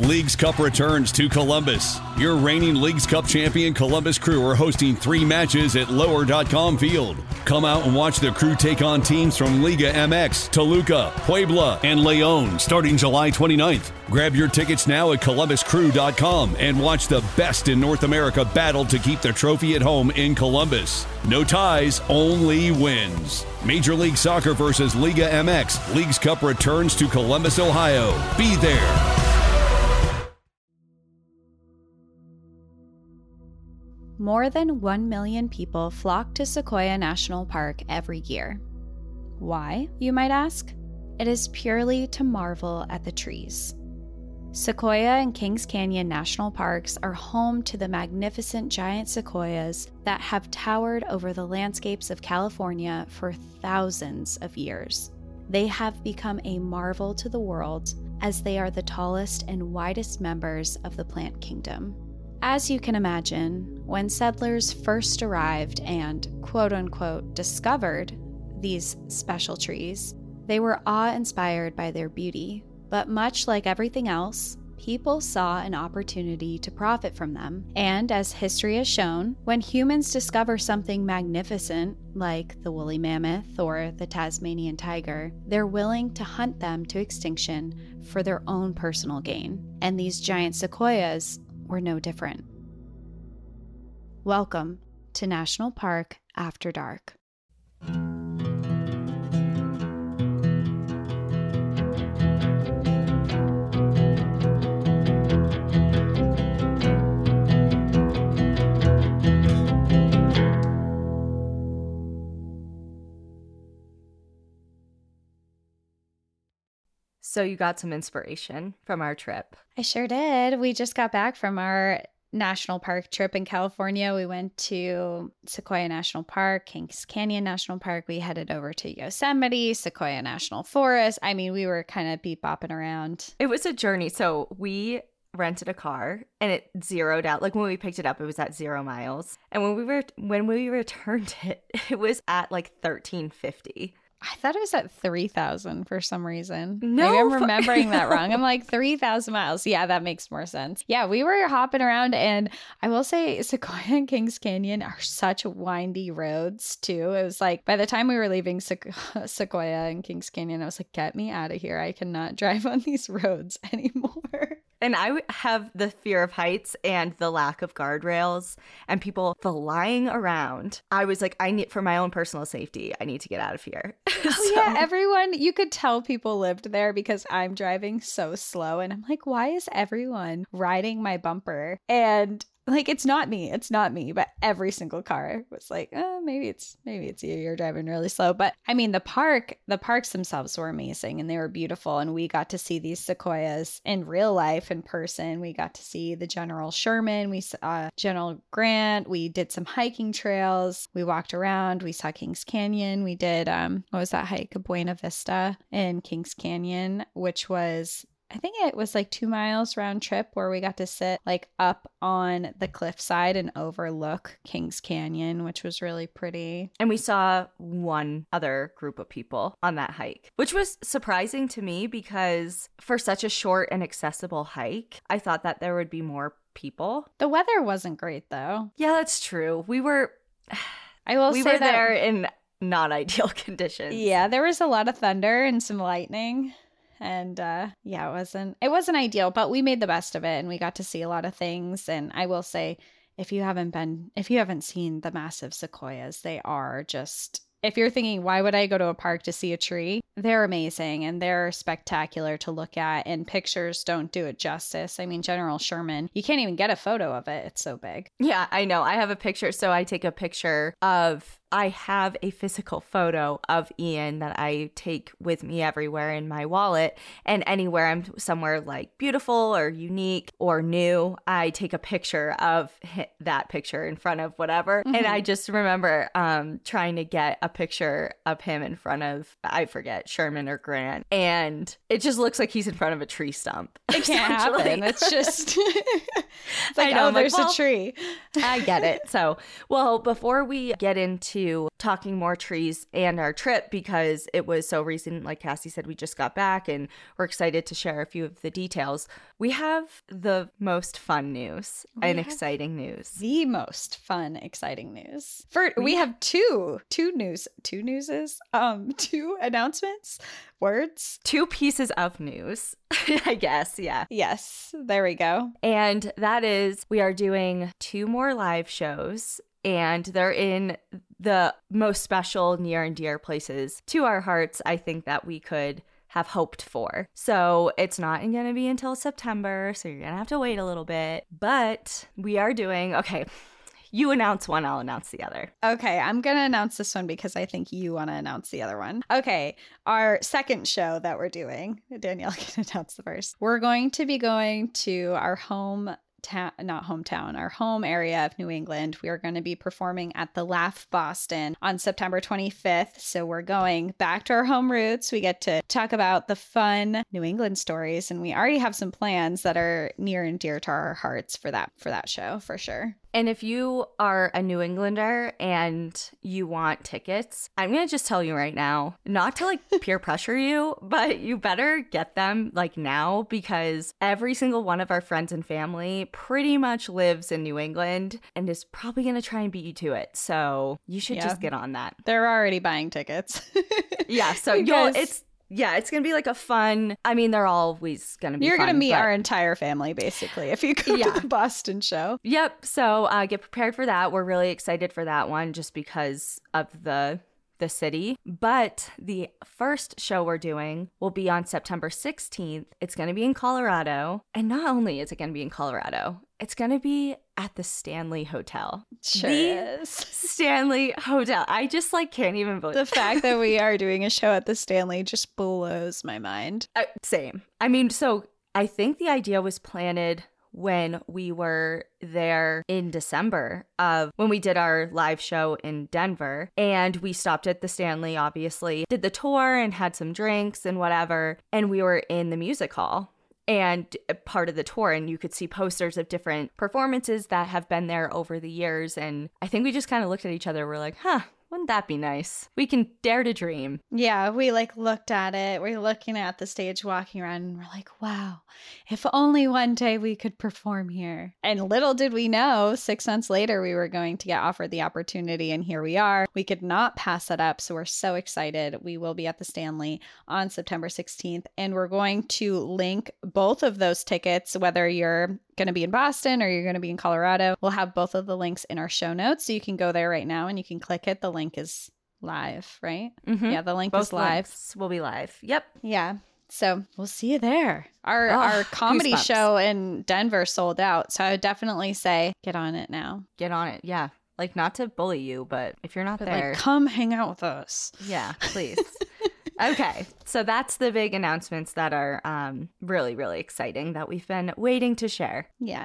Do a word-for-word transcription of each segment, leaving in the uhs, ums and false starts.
Leagues Cup returns to Columbus. Your reigning Leagues Cup champion Columbus Crew are hosting three matches at lower dot com Field. Come out and watch the Crew take on teams from Liga M X, Toluca, Puebla, and Leon starting July twenty-ninth. Grab your tickets now at columbus crew dot com and watch the best in North America battle to keep the trophy at home in Columbus. No ties, only wins. Major League Soccer versus Liga M X. Leagues Cup returns to Columbus, Ohio. Be there. More than one million people flock to Sequoia National Park every year. Why, you might ask? It is purely to marvel at the trees. Sequoia and Kings Canyon National Parks are home to the magnificent giant sequoias that have towered over the landscapes of California for thousands of years. They have become a marvel to the world as they are the tallest and widest members of the plant kingdom. As you can imagine, when settlers first arrived and, quote-unquote, discovered these special trees, they were awe-inspired by their beauty. But much like everything else, people saw an opportunity to profit from them. And as history has shown, when humans discover something magnificent, like the woolly mammoth or the Tasmanian tiger, they're willing to hunt them to extinction for their own personal gain. And these giant sequoias were no different. Welcome to National Park After Dark. So you got some inspiration from our trip. I sure did. We just got back from our national park trip in California. We went to Sequoia National Park, Kings Canyon National Park. We headed over to Yosemite, Sequoia National Forest. I mean, we were kind of beep-bopping around. It was a journey. So we rented a car and it zeroed out. Like when we picked it up, it was at zero miles. And when we were when we returned it, it was at like thirteen fifty. I thought it was at three thousand for some reason. No. Maybe I'm remembering that wrong. I'm like, three thousand miles. Yeah, that makes more sense. Yeah, we were hopping around, and I will say Sequoia and Kings Canyon are such windy roads, too. It was like, by the time we were leaving Se- Sequoia and Kings Canyon, I was like, get me out of here. I cannot drive on these roads anymore. And I have the fear of heights and the lack of guardrails and people flying around. I was like, I need, for my own personal safety, I need to get out of here. Oh, so. Yeah, everyone, you could tell people lived there because I'm driving so slow. And I'm like, why is everyone riding my bumper? And like, it's not me. It's not me. But every single car was like, oh, maybe it's maybe it's you. You're driving really slow. But I mean, the park, the parks themselves were amazing and they were beautiful. And we got to see these sequoias in real life, in person. We got to see the General Sherman. We saw General Grant. We did some hiking trails. We walked around. We saw Kings Canyon. We did, um, what was that hike? Buena Vista in Kings Canyon, which was, I think it was like two miles round trip where we got to sit like up on the cliffside and overlook Kings Canyon, which was really pretty. And we saw one other group of people on that hike, which was surprising to me because for such a short and accessible hike, I thought that there would be more people. The weather wasn't great though. Yeah, that's true. We were, I will we say were that, there in not ideal conditions. Yeah, there was a lot of thunder and some lightning. And uh, yeah, it wasn't it wasn't ideal, but we made the best of it and we got to see a lot of things. And I will say, if you haven't been, if you haven't seen the massive sequoias, they are just, if you're thinking, why would I go to a park to see a tree? They're amazing and they're spectacular to look at, and pictures don't do it justice. I mean, General Sherman, you can't even get a photo of it. It's so big. Yeah, I know. I have a picture. So I take a picture of I have a physical photo of Ian that I take with me everywhere in my wallet, and anywhere I'm somewhere like beautiful or unique or new, I take a picture of that picture in front of whatever. Mm-hmm. And I just remember um, trying to get a picture of him in front of, I forget, Sherman or Grant. And it just looks like he's in front of a tree stump. It can't happen. It's just, it's like, know, oh, there's like, well, a tree. I get it. So, well, before we get into talking more trees and our trip because it was so recent. Like Cassie said, we just got back and we're excited to share a few of the details. We have the most fun news we and exciting news. The most fun, exciting news. For we, we have two, two news, two newses, um, two announcements, words, two pieces of news, I guess. Yeah. Yes. There we go. And that is, we are doing two more live shows, and they're in the most special, near and dear places to our hearts, I think, that we could have hoped for. So it's not going to be until September, so you're going to have to wait a little bit. But we are doing, okay, you announce one, I'll announce the other. Okay, I'm going to announce this one because I think you want to announce the other one. Okay, our second show that we're doing, Danielle can announce the first. We're going to be going to our home Ta- not hometown, our home area of New England. We are going to be performing at the Laugh Boston on September twenty-fifth. So we're going back to our home roots. We get to talk about the fun New England stories, and we already have some plans that are near and dear to our hearts for that for that show for sure. And if you are a New Englander and you want tickets, I'm going to just tell you right now, not to like peer pressure you, but you better get them like now, because every single one of our friends and family pretty much lives in New England and is probably going to try and beat you to it. So you should yeah. just get on that. They're already buying tickets. yeah. So you'll, it's, Yeah, it's going to be like a fun, I mean, they're always going to be You're fun. going to meet but... our entire family, basically, if you go yeah. to the Boston show. Yep. So uh, get prepared for that. We're really excited for that one just because of the the city. But the first show we're doing will be on September sixteenth. It's going to be in Colorado. And not only is it going to be in Colorado, it's going to be at the Stanley Hotel. Sure the is. Stanley Hotel. I just like can't even believe the fact that we are doing a show at the Stanley just blows my mind. Uh, same. I mean, so I think the idea was planted when we were there in December of when we did our live show in Denver, and we stopped at the Stanley, obviously, did the tour and had some drinks and whatever, and we were in the music hall and part of the tour, and you could see posters of different performances that have been there over the years. And I think we just kind of looked at each other. We're like, huh, wouldn't that be nice? We can dare to dream. Yeah, we like looked at it. We're looking at the stage, walking around, and we're like, wow, if only one day we could perform here. And little did we know, six months later, we were going to get offered the opportunity, and here we are. We could not pass it up, so we're so excited. We will be at the Stanley on September sixteenth, and we're going to link both of those tickets, whether you're going to be in Boston or you're going to be in Colorado. We'll have both of the links in our show notes, so you can go there right now and you can click it. The link is live, right? Mm-hmm. Yeah, the link both is live. Links will be live. Yep. Yeah. So we'll see you there. Our oh, our comedy goosebumps. show in Denver sold out. So I would definitely say get on it now. Get on it. Yeah. Like, not to bully you, but if you're not but there, like, come hang out with us. Yeah, please. Okay, so that's the big announcements that are um, really, really exciting that we've been waiting to share. Yeah.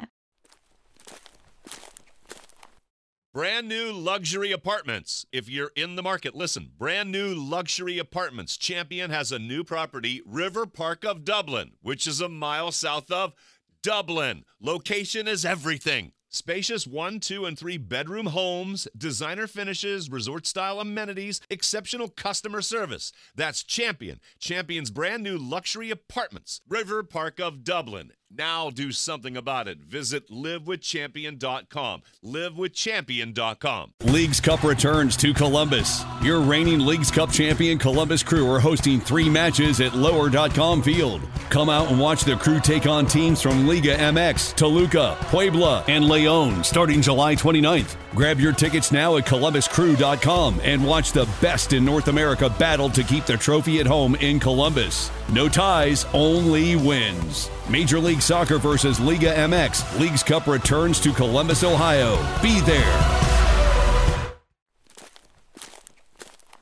Brand new luxury apartments. If you're in the market, listen. Brand new luxury apartments. Champion has a new property, River Park of Dublin, which is a mile south of Dublin. Location is everything. Spacious one, two, and three bedroom homes, designer finishes, resort-style amenities, exceptional customer service. That's Champion. Champion's brand new luxury apartments, River Park of Dublin. Now do something about it. Visit live with champion dot com. live with champion dot com. Leagues Cup returns to Columbus. Your reigning Leagues Cup champion Columbus Crew are hosting three matches at lower dot com field. Come out and watch the Crew take on teams from Liga M X, Toluca, Puebla, and León starting July twenty-ninth. Grab your tickets now at columbus crew dot com and watch the best in North America battle to keep the trophy at home in Columbus. No ties, only wins. Major League Soccer versus Liga M X. Leagues Cup returns to Columbus, Ohio. Be there.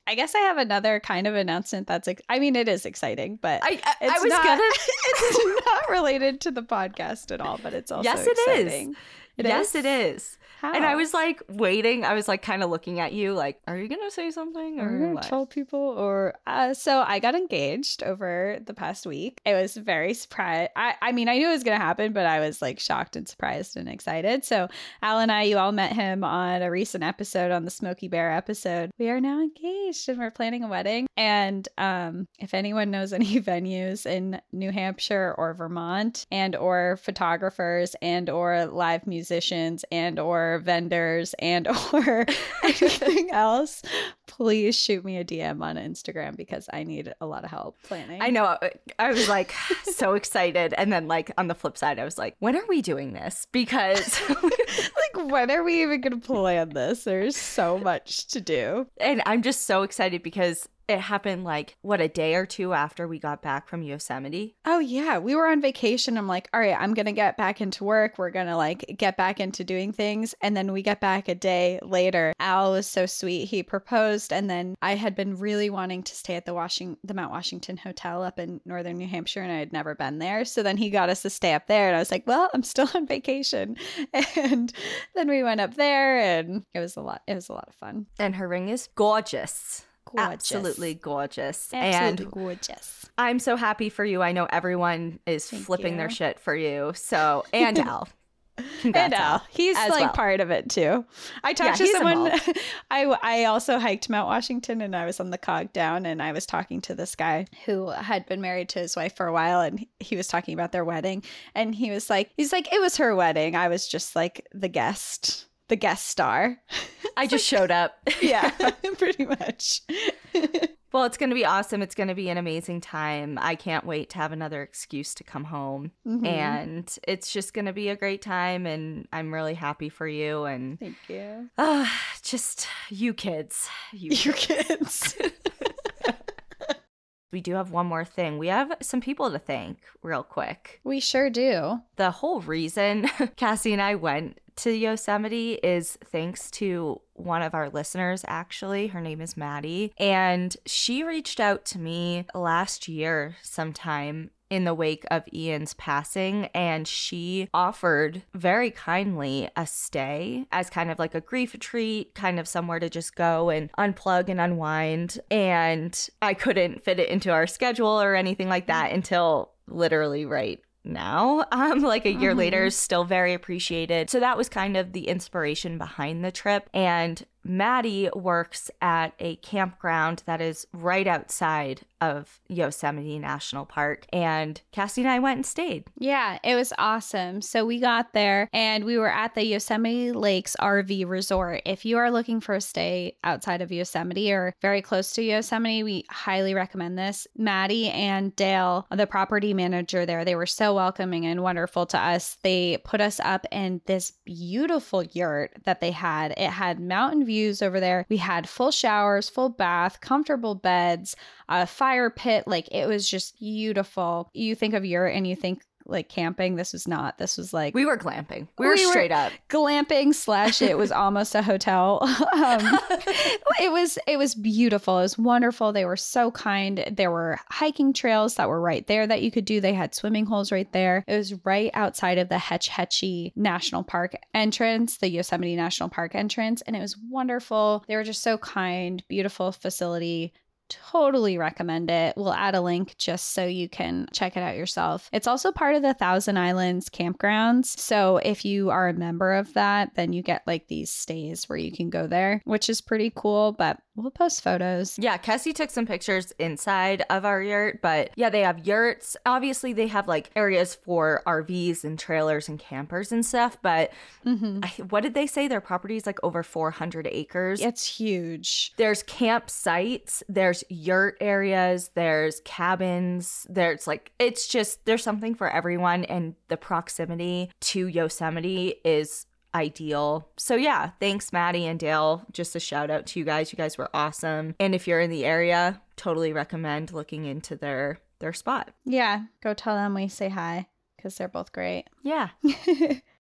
I guess I have another kind of announcement that's, ex- I mean, it is exciting, but I, I, it's I was not, gonna. it's not related to the podcast at all, but it's also Yes, it exciting. is. It yes, is? it is. How? And I was like waiting. I was like kind of looking at you like, are you going to say something Are or you gonna what? tell people? Or uh, so I got engaged over the past week. It was very surprised. I, I mean, I knew it was gonna happen, but I was like shocked and surprised and excited. So Al and I, you all met him on a recent episode on the Smokey Bear episode. We are now engaged and we're planning a wedding. And um, if anyone knows any venues in New Hampshire or Vermont, and or photographers and or live musicians and or vendors and or anything else, please shoot me a D M on Instagram because I need a lot of help planning. I know. I was like so excited. And then like on the flip side, I was like, when are we doing this? Because like, when are we even going to plan this? There's so much to do. and I'm just so excited because it happened like, what, a day or two after we got back from Yosemite? Oh, yeah. We were on vacation. I'm like, all right, I'm going to get back into work. We're going to like get back into doing things. And then we get back a day later. Al was so sweet. He proposed. And then I had been really wanting to stay at the Washington, the Mount Washington Hotel up in northern New Hampshire. And I had never been there. So then he got us to stay up there. And I was like, well, I'm still on vacation. And then we went up there and it was a lot. It was a lot of fun. And her ring is gorgeous. Gorgeous. Absolutely gorgeous. Absolutely and gorgeous. I'm so happy for you. I know everyone is Thank flipping you. their shit for you. So, and Al. Congrats, And Al. He's as like well. part of it too. I talked Yeah, to he's someone. involved. I I also hiked Mount Washington and I was on the cog down and I was talking to this guy who had been married to his wife for a while and he was talking about their wedding and he was like, he's like, it was her wedding. I was just like the guest, the guest star. I just showed up. Yeah, pretty much. Well, it's going to be awesome. It's going to be an amazing time. I can't wait to have another excuse to come home. Mhm. And it's just going to be a great time. And I'm really happy for you. And Thank you. uh, just you kids. You Your kids. We do have one more thing. We have some people to thank real quick. We sure do. The whole reason Cassie and I went to Yosemite is thanks to one of our listeners, actually. Her name is Maddie. And she reached out to me last year sometime in the wake of Ian's passing, and she offered very kindly a stay as kind of like a grief retreat, kind of somewhere to just go and unplug and unwind. And I couldn't fit it into our schedule or anything like that until literally right now, um, like a year Mhm. later, still very appreciated. So that was kind of the inspiration behind the trip. And Maddie works at a campground that is right outside of Yosemite National Park. And Cassie and I went and stayed. Yeah, it was awesome. So we got there and we were at the Yosemite Lakes R V Resort. If you are looking for a stay outside of Yosemite or very close to Yosemite, we highly recommend this. Maddie and Dale, the property manager there, they were so welcoming and wonderful to us. They put us up in this beautiful yurt that they had. It had mountain views over there. We had full showers, full bath, comfortable beds, a fire pit. Like, it was just beautiful. You think of yurt and you think like camping. This was not. This was like We were glamping. We were We were- straight up. glamping slash it was almost a hotel. um, it was it was beautiful. It was wonderful. They were so kind. There were hiking trails that were right there that you could do. They had swimming holes right there. It was right outside of the Hetch Hetchy National Park entrance, the Yosemite National Park entrance, and it was wonderful. They were just so kind. Beautiful facility. Totally recommend it. We'll add a link just so you can check it out yourself. It's also part of the Thousand Islands campgrounds. So if you are a member of that, then you get like these stays where you can go there, which is pretty cool. But we'll post photos. Yeah, Cassie took some pictures inside of our yurt, but yeah, they have yurts. Obviously, they have like areas for R Vs and trailers and campers and stuff, but Mm-hmm. I, what did they say? Their property is like over four hundred acres. It's huge. There's campsites, there's yurt areas, there's cabins, there's like, it's just, there's something for everyone. And the proximity to Yosemite is ideal. So yeah, thanks Maddie and Dale. Just a shout out to you guys. You guys were awesome. And if you're in the area, totally recommend looking into their their spot. Yeah. Go tell them we say hi because they're both great. Yeah.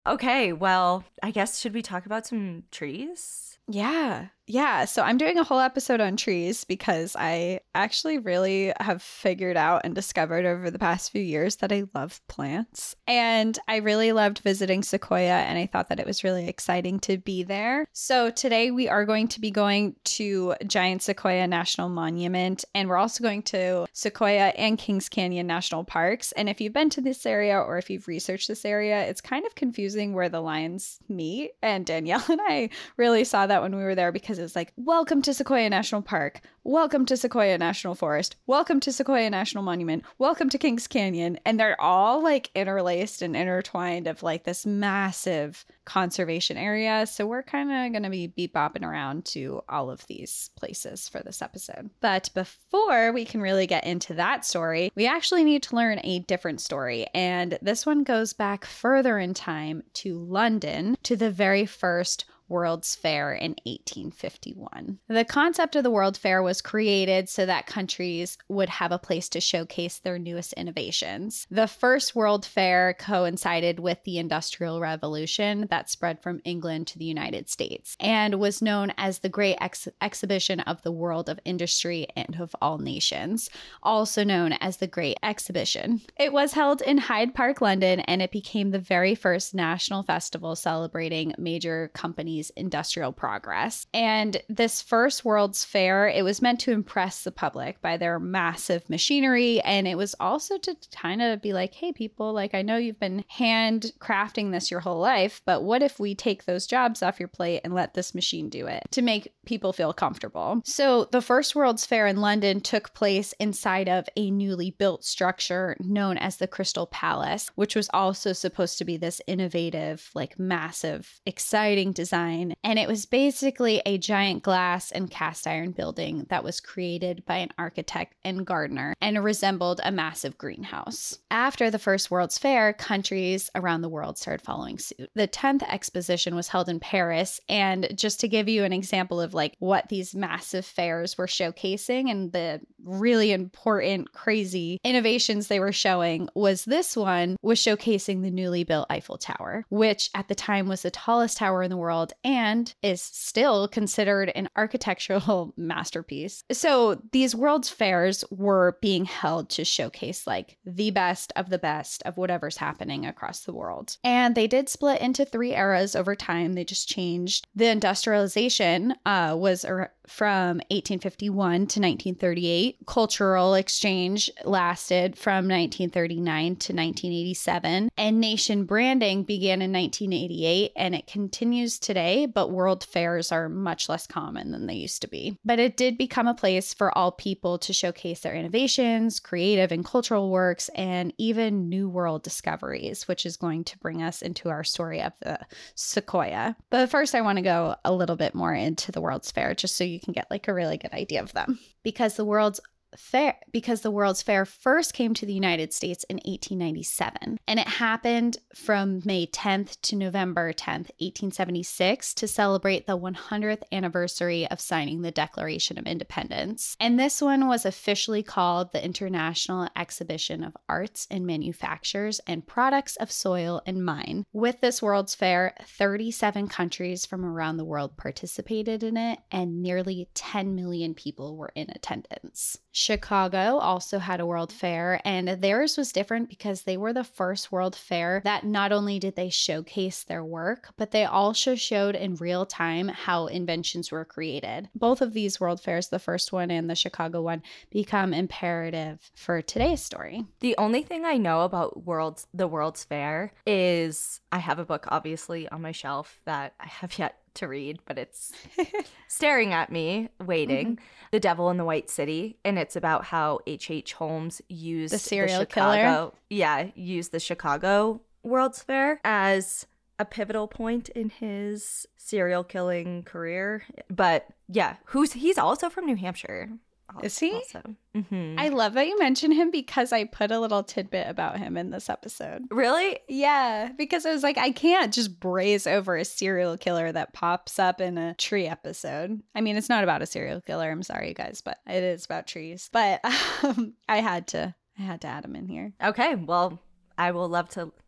Okay, well, I guess should we talk about some trees? Yeah. Yeah. So I'm doing a whole episode on trees because I actually really have figured out and discovered over the past few years that I love plants. And I really loved visiting Sequoia, and I thought that it was really exciting to be there. So today we are going to be going to Giant Sequoia National Monument, and we're also going to Sequoia and Kings Canyon National Parks. And if you've been to this area or if you've researched this area, it's kind of confusing where the lines meet. And Danielle and I really saw that when we were there because it's like, welcome to Sequoia National Park, welcome to Sequoia National Forest, welcome to Sequoia National Monument, welcome to Kings Canyon. And they're all like interlaced and intertwined of like this massive conservation area. So we're kind of going to be beep bopping around to all of these places for this episode. But before we can really get into that story, we actually need to learn a different story. And this one goes back further in time to London, to the very first World's Fair in eighteen fifty-one. The concept of the World Fair was created so that countries would have a place to showcase their newest innovations. The first World Fair coincided with the Industrial Revolution that spread from England to the United States and was known as the Great Ex- Exhibition of the World of Industry and of All Nations, also known as the Great Exhibition. It was held in Hyde Park, London, and it became the very first national festival celebrating major companies' industrial progress. And this first World's Fair, it was meant to impress the public by their massive machinery, and it was also to kind of be like, hey people, like I know you've been handcrafting this your whole life, but what if we take those jobs off your plate and let this machine do it to make people feel comfortable? So the first World's Fair in London took place inside of a newly built structure known as the Crystal Palace, which was also supposed to be this innovative, like massive, exciting design. And it was basically a giant glass and cast iron building that was created by an architect and gardener and resembled a massive greenhouse. After the first World's Fair, countries around the world started following suit. The tenth exposition was held in Paris, and just to give you an example of like what these massive fairs were showcasing and the really important, crazy innovations they were showing, was this one was showcasing the newly built Eiffel Tower, which at the time was the tallest tower in the world and is still considered an architectural masterpiece. So these World's Fairs were being held to showcase like the best of the best of whatever's happening across the world. And they did split into three eras over time. They just changed. The industrialization uh, was er- from eighteen fifty-one to nineteen thirty-eight. Cultural exchange lasted from nineteen thirty-nine to nineteen eighty-seven. And nation branding began in nineteen eighty-eight, and it continues today, but world fairs are much less common than they used to be. But it did become a place for all people to showcase their innovations, creative and cultural works, and even new world discoveries, which is going to bring us into our story of the Sequoia. But first, I want to go a little bit more into the World's Fair, just so you can get like a really good idea of them. Because the World's Fair, because the World's Fair first came to the United States in eighteen ninety-seven, and it happened from May tenth to November tenth, eighteen seventy-six, to celebrate the one hundredth anniversary of signing the Declaration of Independence. And this one was officially called the International Exhibition of Arts and Manufactures and Products of Soil and Mine. With this World's Fair, thirty-seven countries from around the world participated in it, and nearly ten million people were in attendance. Chicago also had a World Fair, and theirs was different because they were the first World Fair that not only did they showcase their work, but they also showed in real time how inventions were created. Both of these World Fairs, the first one and the Chicago one, become imperative for today's story. The only thing I know about World's the World's Fair is I have a book obviously on my shelf that I have yet to read, but it's staring at me, waiting. Mm-hmm. The Devil in the White City, and it's about how H H. Holmes used the serial the Chicago, killer. Yeah, used the Chicago World's Fair as a pivotal point in his serial killing career. But yeah, who's he's also from New Hampshire. Is he? Also. Mm-hmm. I love that you mentioned him because I put a little tidbit about him in this episode. Really? Yeah, because I was like, I can't just braze over a serial killer that pops up in a tree episode. I mean, it's not about a serial killer. I'm sorry, you guys, but it is about trees. But um, I had to, I had to add him in here. Okay, well, I will love to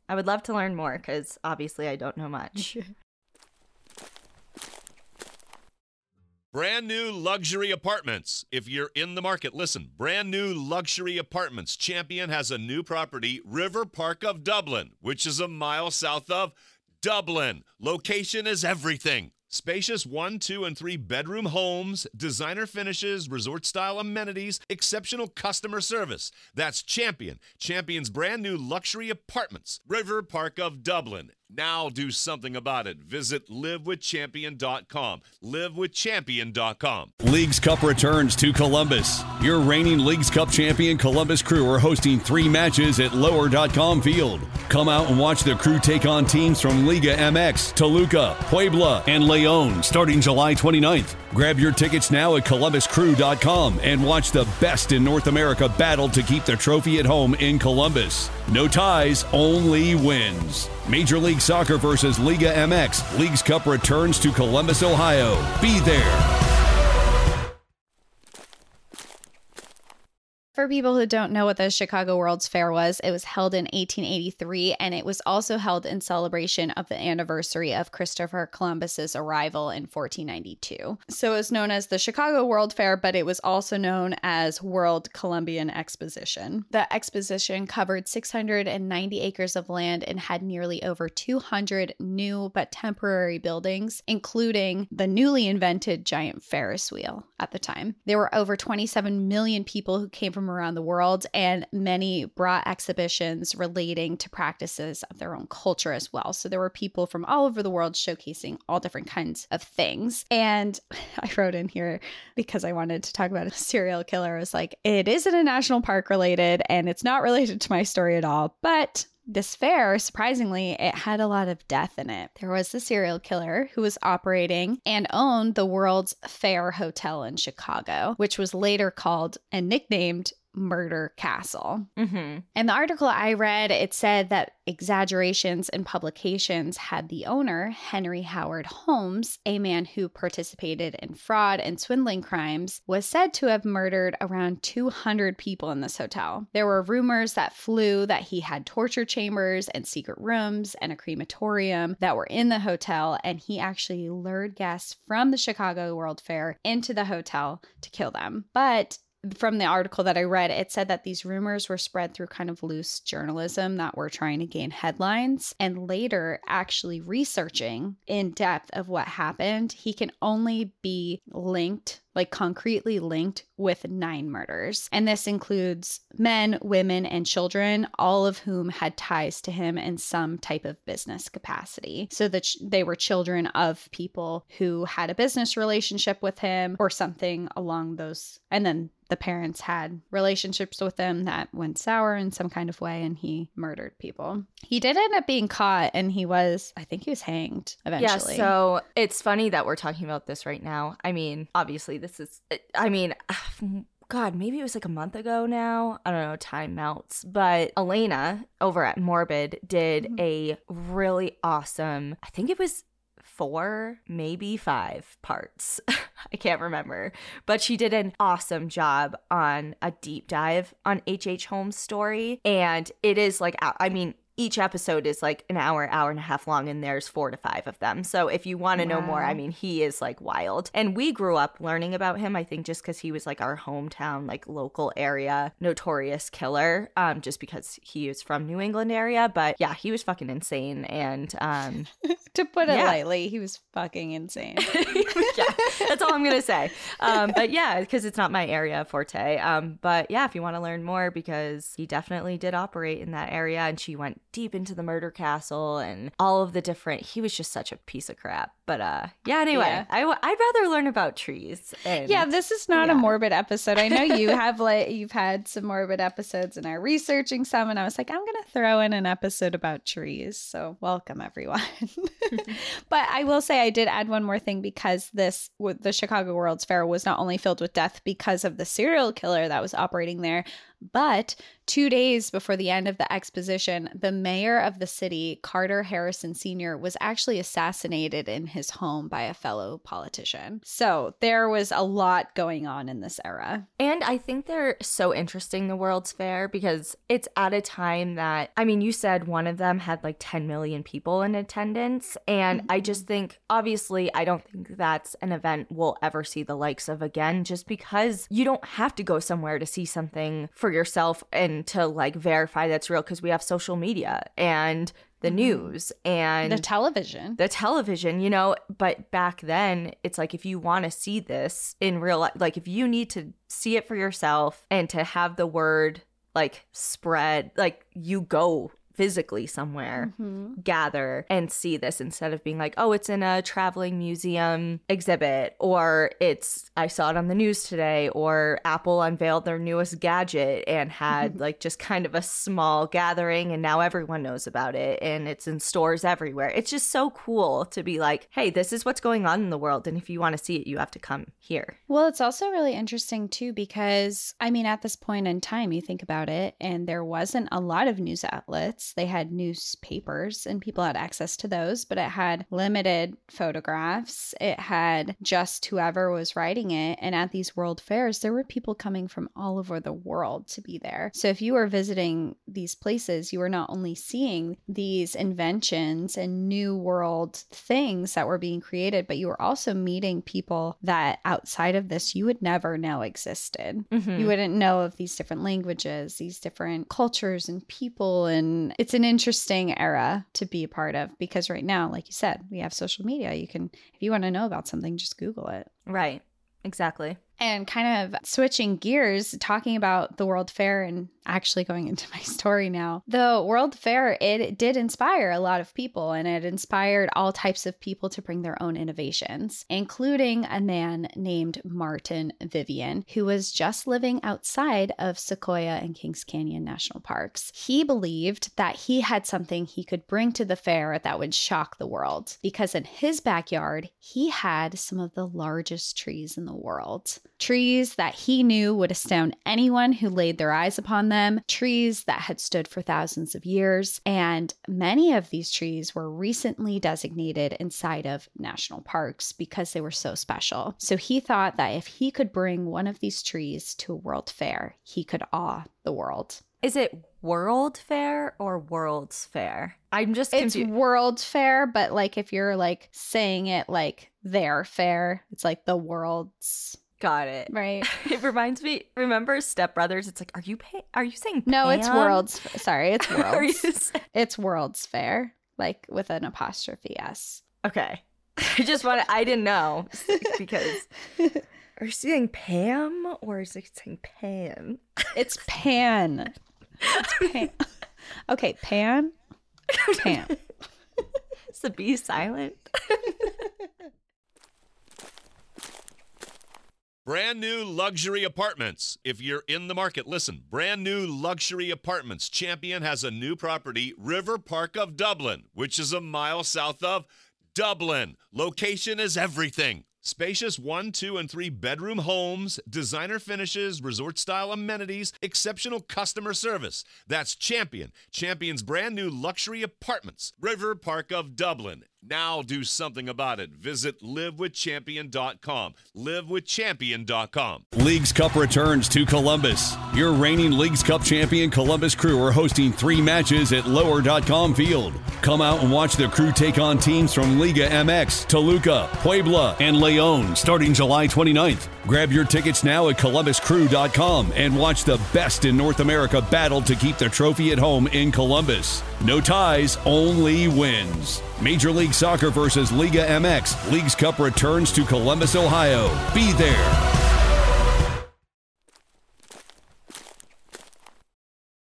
I would love to learn more because obviously I don't know much. Brand new luxury apartments. If you're in the market, listen. Brand new luxury apartments. Champion has a new property, River Park of Dublin, which is a mile south of Dublin. Location is everything. Spacious one, two, and three bedroom homes, designer finishes, resort-style amenities, exceptional customer service. That's Champion. Champion's brand new luxury apartments, River Park of Dublin. Now do something about it. Visit live with champion dot com. live with champion dot com. Leagues Cup returns to Columbus. Your reigning Leagues Cup champion Columbus Crew are hosting three matches at lower dot com field. Come out and watch the Crew take on teams from Liga M X, Toluca, Puebla, and León starting July twenty-ninth. Grab your tickets now at columbus crew dot com and watch the best in North America battle to keep the trophy at home in Columbus. No ties, only wins. Major League Soccer versus Liga M X. Leagues Cup returns to Columbus, Ohio. Be there. For people who don't know what the Chicago World's Fair was, it was held in eighteen eighty-three, and it was also held in celebration of the anniversary of Christopher Columbus's arrival in fourteen ninety-two. So it was known as the Chicago World Fair, but it was also known as World Columbian Exposition. The exposition covered six hundred ninety acres of land and had nearly over two hundred new but temporary buildings, including the newly invented giant Ferris wheel at the time. There were over twenty-seven million people who came from around the world, and many brought exhibitions relating to practices of their own culture as well. So there were people from all over the world showcasing all different kinds of things. And I wrote in here, because I wanted to talk about a serial killer, I was like, it isn't a national park related, and it's not related to my story at all, but this fair, surprisingly, it had a lot of death in it. There was a serial killer who was operating and owned the World's Fair Hotel in Chicago, which was later called and nicknamed Murder Castle. Mm-hmm. And the article I read, it said that exaggerations in publications had the owner, Henry Howard Holmes, a man who participated in fraud and swindling crimes, was said to have murdered around two hundred people in this hotel. There were rumors that flew that he had torture chambers and secret rooms and a crematorium that were in the hotel, and he actually lured guests from the Chicago World Fair into the hotel to kill them. But from the article that I read, it said that these rumors were spread through kind of loose journalism that were trying to gain headlines. And later, actually researching in depth of what happened, he can only be linked, like concretely linked, with nine murders. And this includes men, women, and children, all of whom had ties to him in some type of business capacity. So that ch- they were children of people who had a business relationship with him or something along those. And then the parents had relationships with him that went sour in some kind of way, and he murdered people. He did end up being caught, and he was, I think he was hanged eventually. Yeah, so it's funny that we're talking about this right now. I mean, obviously this is, I mean, God, maybe it was like a month ago now. I don't know, time melts. But Elena over at Morbid did mm-hmm. a really awesome, I think it was four, maybe five parts. I can't remember. But she did an awesome job on a deep dive on H H. Holmes' story. And it is like, I mean, each episode is like an hour, hour and a half long, and there's four to five of them. So if you want to wow. know more, I mean, he is like wild. And we grew up learning about him, I think, just because he was like our hometown, like local area notorious killer, um, just because he is from New England area. But yeah, he was fucking insane. And um, to put it yeah. lightly, he was fucking insane. Yeah, that's all I'm going to say. Um, but yeah, because it's not my area forte. Um, but yeah, if you want to learn more, because he definitely did operate in that area, and she went deep into the murder castle and all of the different, he was just such a piece of crap. But uh yeah, anyway, yeah. I, I'd rather learn about trees. And, yeah, this is not yeah. a morbid episode. I know you have like you've had some morbid episodes and are researching some, and I was like, I'm gonna throw in an episode about trees. So welcome everyone. But I will say I did add one more thing, because this the Chicago World's Fair was not only filled with death because of the serial killer that was operating there, But two days before the end of the exposition, the mayor of the city, Carter Harrison Senior, was actually assassinated in his home by a fellow politician. So there was a lot going on in this era. And I think they're so interesting, the World's Fair, because it's at a time that, I mean, you said one of them had like ten million people in attendance. And mm-hmm. I just think, obviously, I don't think that's an event we'll ever see the likes of again, just because you don't have to go somewhere to see something for yourself and to like verify that's real, because we have social media and the news and the television, the television, you know, but back then it's like, if you want to see this in real life, like if you need to see it for yourself and to have the word like spread, like you go physically somewhere, mm-hmm. gather and see this, instead of being like, oh, it's in a traveling museum exhibit, or it's, I saw it on the news today, or Apple unveiled their newest gadget and had like just kind of a small gathering and now everyone knows about it and it's in stores everywhere. It's just so cool to be like, hey, this is what's going on in the world, and if you want to see it, you have to come here. Well, it's also really interesting too, because I mean, at this point in time, you think about it, and there wasn't a lot of news outlets. They had newspapers and people had access to those, but it had limited photographs. It had just whoever was writing it. And at these world fairs, there were people coming from all over the world to be there. So if you were visiting these places, you were not only seeing these inventions and new world things that were being created, but you were also meeting people that outside of this you would never know existed. Mm-hmm. You wouldn't know of these different languages, these different cultures and people, and it's an interesting era to be a part of, because right now, like you said, we have social media. You can, if you want to know about something, just Google it. Right. Exactly. And kind of switching gears, talking about the World Fair and actually going into my story now. The World Fair, it did inspire a lot of people, and it inspired all types of people to bring their own innovations, including a man named Martin Vivian, who was just living outside of Sequoia and Kings Canyon National Parks. He believed that he had something he could bring to the fair that would shock the world, because in his backyard, he had some of the largest trees in the world. Trees that he knew would astound anyone who laid their eyes upon them, trees that had stood for thousands of years, and many of these trees were recently designated inside of national parks because they were so special. So he thought that if he could bring one of these trees to a world fair, he could awe the world. Is it World Fair or World's Fair? I'm just confused. It's World Fair, but like if you're like saying it like their fair, it's like the world's. Got it. Right. It reminds me, remember Step Brothers? It's like, are you pay- are you saying No, Pam? It's World's. Sorry, it's World's. saying- It's World's Fair, like with an apostrophe S. Okay. I just want to, I didn't know, because are you saying Pam or is it saying Pan? It's Pan. It's Pan. Okay, Pan. Pan. Is the B silent? Brand new luxury apartments. If you're in the market, listen. Brand new luxury apartments. Champion has a new property, River Park of Dublin, which is a mile south of Dublin. Location is everything. Spacious one, two, and three bedroom homes, designer finishes, resort-style amenities, exceptional customer service. That's Champion. Champion's brand new luxury apartments, River Park of Dublin. Now do something about it. Visit live with champion dot com. live with champion dot com. Leagues Cup returns to Columbus. Your reigning Leagues Cup champion Columbus Crew are hosting three matches at lower dot com field. Come out and watch the Crew take on teams from Liga M X, Toluca, Puebla, and León starting July twenty-ninth. Grab your tickets now at columbus crew dot com and watch the best in North America battle to keep the trophy at home in Columbus. No ties, only wins. Major League Soccer versus Liga M X. Leagues Cup returns to Columbus, Ohio. Be there.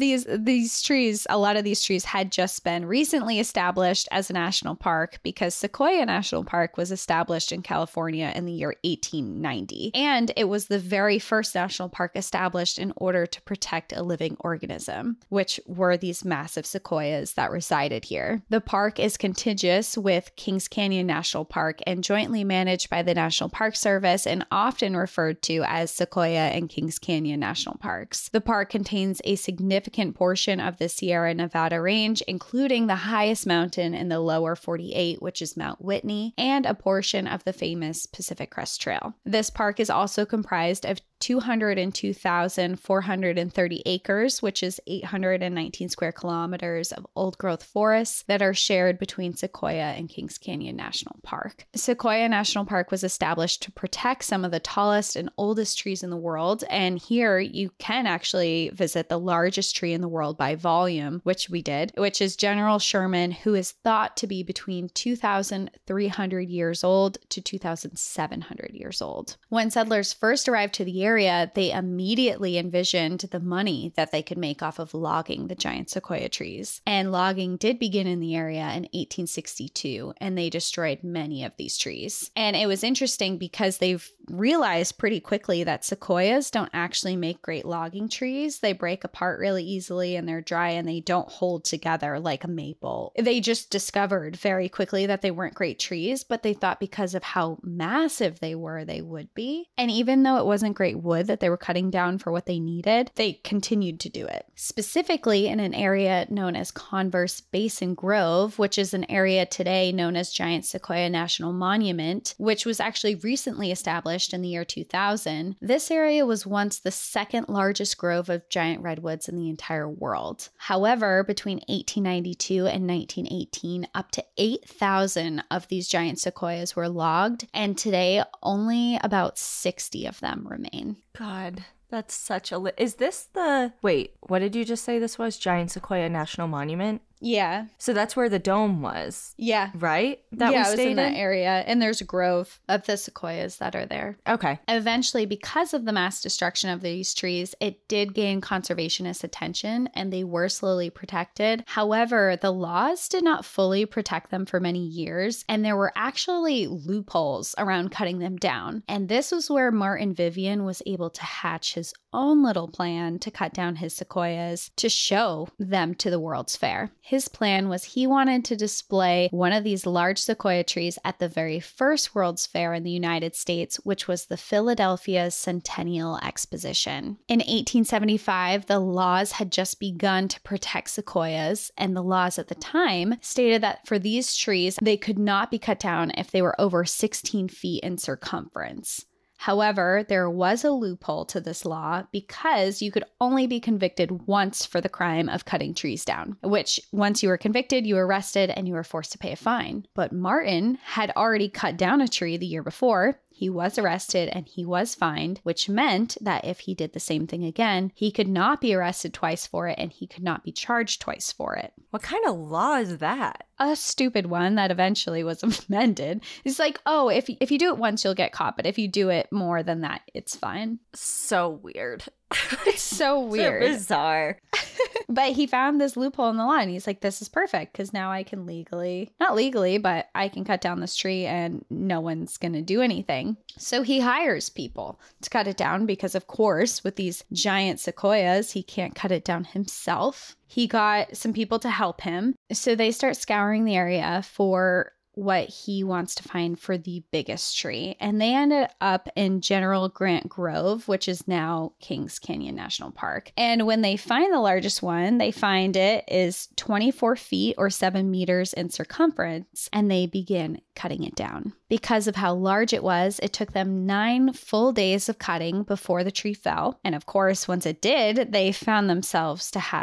these these trees, a lot of these trees had just been recently established as a national park because Sequoia National Park was established in California in the year eighteen ninety. And it was the very first national park established in order to protect a living organism, which were these massive sequoias that resided here. The park is contiguous with Kings Canyon National Park and jointly managed by the National Park Service and often referred to as Sequoia and Kings Canyon National Parks. The park contains a significant portion of the Sierra Nevada range, including the highest mountain in the lower forty-eight, which is Mount Whitney, and a portion of the famous Pacific Crest Trail. This park is also comprised of two hundred two thousand four hundred thirty acres, which is eight hundred nineteen square kilometers of old-growth forests that are shared between Sequoia and Kings Canyon National Park. Sequoia National Park was established to protect some of the tallest and oldest trees in the world, and here you can actually visit the largest tree in the world by volume, which we did, which is General Sherman, who is thought to be between two thousand three hundred years old to two thousand seven hundred years old. When settlers first arrived to the area, Area, they immediately envisioned the money that they could make off of logging the giant sequoia trees. And logging did begin in the area in eighteen sixty-two, and they destroyed many of these trees. And it was interesting because they've realized pretty quickly that sequoias don't actually make great logging trees. They break apart really easily and they're dry and they don't hold together like a maple. They just discovered very quickly that they weren't great trees, but they thought because of how massive they were, they would be. And even though it wasn't great wood that they were cutting down for what they needed, they continued to do it. Specifically in an area known as Converse Basin Grove, which is an area today known as Giant Sequoia National Monument, which was actually recently established in the year two thousand. This area was once the second largest grove of giant redwoods in the entire world. However, between eighteen ninety-two and nineteen eighteen, up to eight thousand of these giant sequoias were logged, and today only about sixty of them remain. God, that's such a... Li- Is this the... Wait, what did you just say this was? Giant Sequoia National Monument? Yeah. So that's where the dome was. Yeah. Right? That yeah, we it was stayed in that in? area. And there's a grove of the sequoias that are there. Okay. Eventually, because of the mass destruction of these trees, it did gain conservationist attention and they were slowly protected. However, the laws did not fully protect them for many years, and there were actually loopholes around cutting them down. And this was where Martin Vivian was able to hatch his own little plan to cut down his sequoias to show them to the World's Fair. His plan was he wanted to display one of these large sequoia trees at the very first World's Fair in the United States, which was the Philadelphia Centennial Exposition. In eighteen seventy-five, the laws had just begun to protect sequoias, and the laws at the time stated that for these trees, they could not be cut down if they were over sixteen feet in circumference. However, there was a loophole to this law because you could only be convicted once for the crime of cutting trees down, which once you were convicted, you were arrested and you were forced to pay a fine. But Martin had already cut down a tree the year before. He was arrested and he was fined, which meant that if he did the same thing again, he could not be arrested twice for it and he could not be charged twice for it. What kind of law is that? A stupid one that eventually was amended. It's like, oh, if, if you do it once, you'll get caught. But if you do it more than that, it's fine. So weird. It's so weird. So bizarre. But he found this loophole in the law and he's like, this is perfect because now I can legally, not legally, but I can cut down this tree and no one's going to do anything. So he hires people to cut it down because, of course, with these giant sequoias, he can't cut it down himself. He got some people to help him. So they start scouring the area for what he wants to find for the biggest tree. And they ended up in General Grant Grove, which is now Kings Canyon National Park. And when they find the largest one, they find it is twenty-four feet or seven meters in circumference, and they begin cutting it down. Because of how large it was, it took them nine full days of cutting before the tree fell. And of course, once it did, they found themselves to have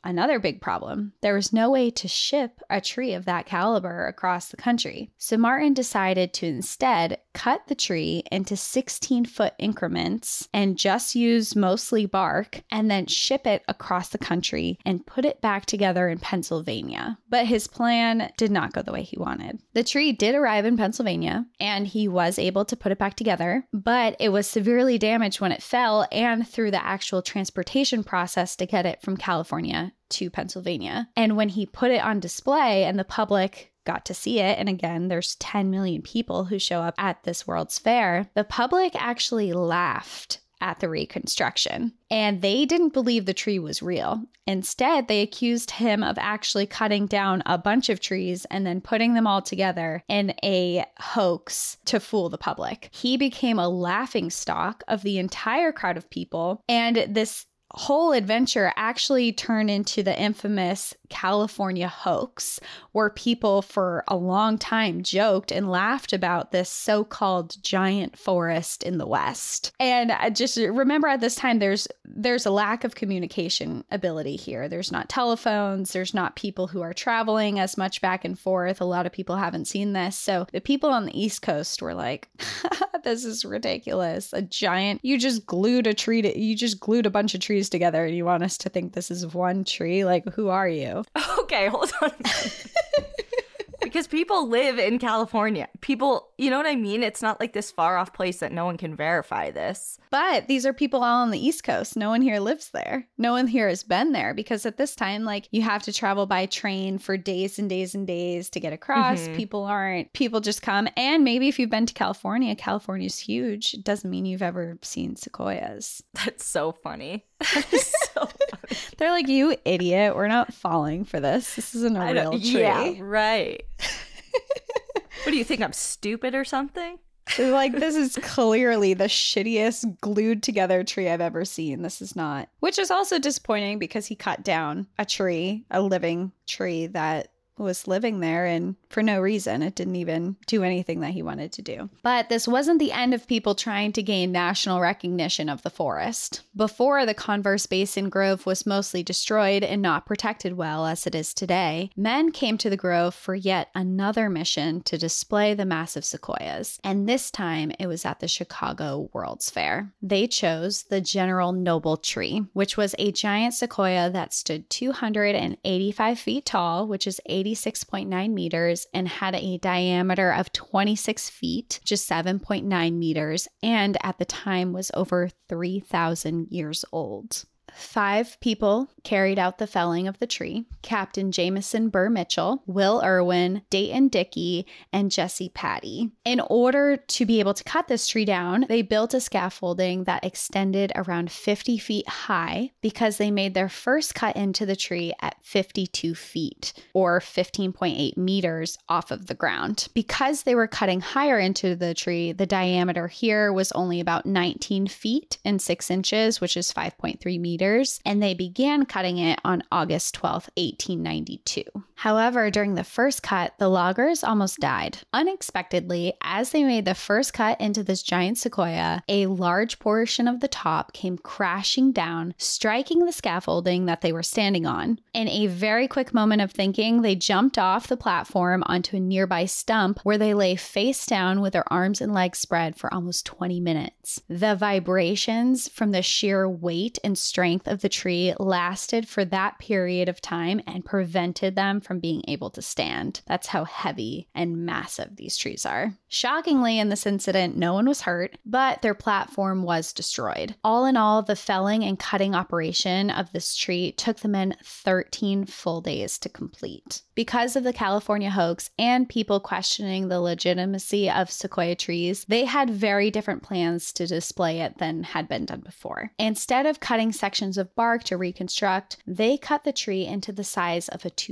another big problem. There was no way to ship a tree of that caliber across the country. So Martin decided to instead cut the tree into sixteen-foot increments and just use mostly bark, and then ship it across the country and put it back together in Pennsylvania. But his plan did not go the way he wanted. The tree did arrive in Pennsylvania, and he was able to put it back together, but it was severely damaged when it fell and through the actual transportation process to get it from California to Pennsylvania. And when he put it on display and the public got to see it, and again, there's ten million people who show up at this World's Fair, the public actually laughed at the reconstruction, and they didn't believe the tree was real. Instead, they accused him of actually cutting down a bunch of trees and then putting them all together in a hoax to fool the public. He became a laughingstock of the entire crowd of people, and this whole adventure actually turned into the infamous California hoax, where people for a long time joked and laughed about this so-called giant forest in the West. And I just remember at this time, there's there's a lack of communication ability here. There's not telephones. There's not people who are traveling as much back and forth. A lot of people haven't seen this. So the people on the East Coast were like, this is ridiculous. A giant, you just glued a tree to, you just glued a bunch of trees together and you want us to think this is one tree? Like, who are you? Okay, hold on. Because people live in California. People, you know what I mean? It's not like this far off place that no one can verify this. But these are people all on the East Coast. No one here lives there. No one here has been there, because at this time, like, you have to travel by train for days and days and days to get across. Mm-hmm. People aren't, people just come. And maybe if you've been to California, California's huge. It doesn't mean you've ever seen sequoias. That's so funny. That is so funny. They're like, you idiot. We're not falling for this. This isn't a real tree. Yeah, right. What do you think? I'm stupid or something? Like, this is clearly the shittiest glued together tree I've ever seen. This is not. Which is also disappointing because he cut down a tree, a living tree that was living there, and for no reason. It didn't even do anything that he wanted to do. But this wasn't the end of people trying to gain national recognition of the forest. Before, the Converse Basin Grove was mostly destroyed and not protected well as it is today, men came to the grove for yet another mission to display the massive sequoias. And this time it was at the Chicago World's Fair. They chose the General Noble tree, which was a giant sequoia that stood two hundred eighty-five feet tall, which is eighty-six point nine meters, and had a diameter of twenty-six feet, just seven point nine meters, and at the time was over three thousand years old. Five people carried out the felling of the tree: Captain Jameson Burr Mitchell, Will Irwin, Dayton Dickey, and Jesse Patty. In order to be able to cut this tree down, they built a scaffolding that extended around fifty feet high, because they made their first cut into the tree at fifty-two feet, or fifteen point eight meters off of the ground. Because they were cutting higher into the tree, the diameter here was only about nineteen feet and six inches, which is five point three meters. And they began cutting it on August twelfth, eighteen ninety-two. However, during the first cut, the loggers almost died. Unexpectedly, as they made the first cut into this giant sequoia, a large portion of the top came crashing down, striking the scaffolding that they were standing on. In a very quick moment of thinking, they jumped off the platform onto a nearby stump, where they lay face down with their arms and legs spread for almost twenty minutes. The vibrations from the sheer weight and strength of the tree lasted for that period of time and prevented them from being able to stand. That's how heavy and massive these trees are. Shockingly, in this incident, no one was hurt, but their platform was destroyed. All in all, the felling and cutting operation of this tree took the men thirteen full days to complete. Because of the California hoax and people questioning the legitimacy of sequoia trees, they had very different plans to display it than had been done before. Instead of cutting sections of bark to reconstruct, they cut the tree into the size of a two-story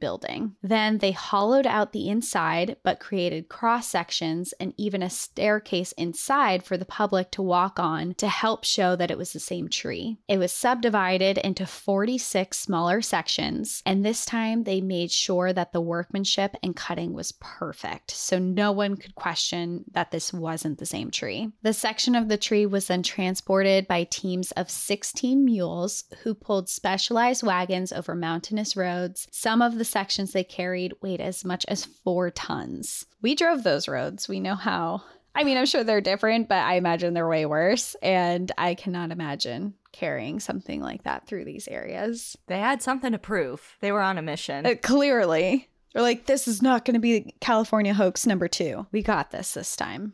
building. Then they hollowed out the inside, but created cross sections and even a staircase inside for the public to walk on to help show that it was the same tree. It was subdivided into forty-six smaller sections, and this time they made sure that the workmanship and cutting was perfect, so no one could question that this wasn't the same tree. The section of the tree was then transported by teams of sixteen mules who pulled specialized wagons over mountainous roads. Some of the sections they carried weighed as much as four tons. We drove those roads. We know how. I mean, I'm sure they're different, but I imagine they're way worse, and I cannot imagine carrying something like that through these areas. They had something to prove. They were on a mission. Uh, clearly. They're like, this is not going to be California hoax number two. We got this this time.